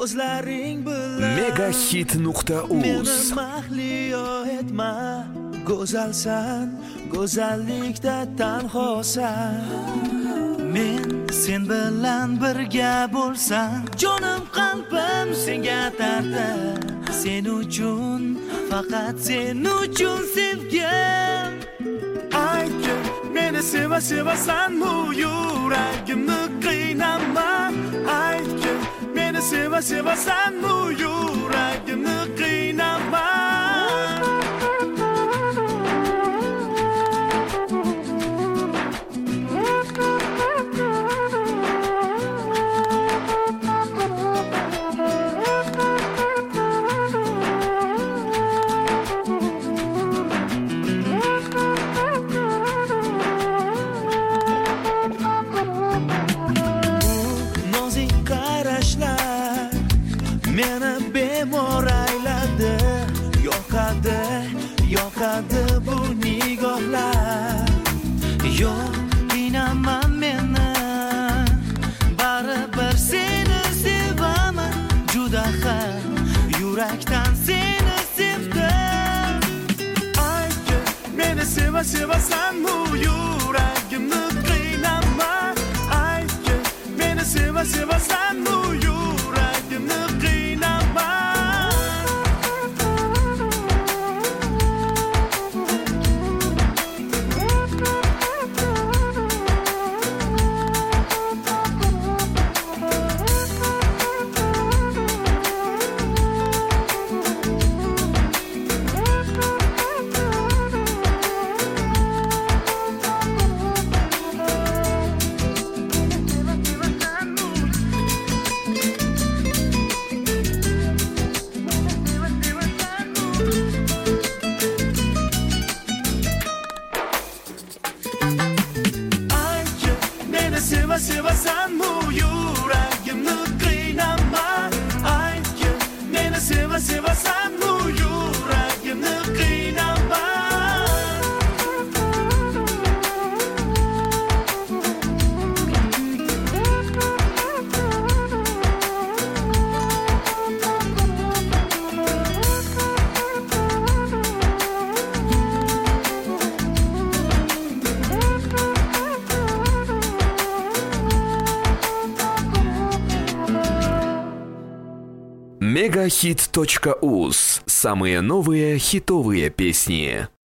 ko'zlaring bilan Megahit.uz meni mahliyo etma, go'zalsan, go'zallikda tanhosan. Men sen bilan birga bo'lsam, jonim qalbim senga tortar. Sen uchun, faqat sen uchun sevgim. Aytgin, meni sevasanmi, yuragimni qiynama. Aytgin, meni sevasanmi, yuragimni qiynama. Meni bemor ayladi, yoqadi bu nigohlar. Yo'q, qiynama meni, baribir seni sevaman. Juda ham yurakdan seni sevdim. Aytgin, meni sevasanmi, yuragimni qiynama. Aytgin, meni sevasanmi, yuragimni qiynama. Sevasanmi, yuragimni qiynama. Aytgin, meni sevasanmi, yuragimni qiynama. Megahit.uz. Самые новые хитовые песни.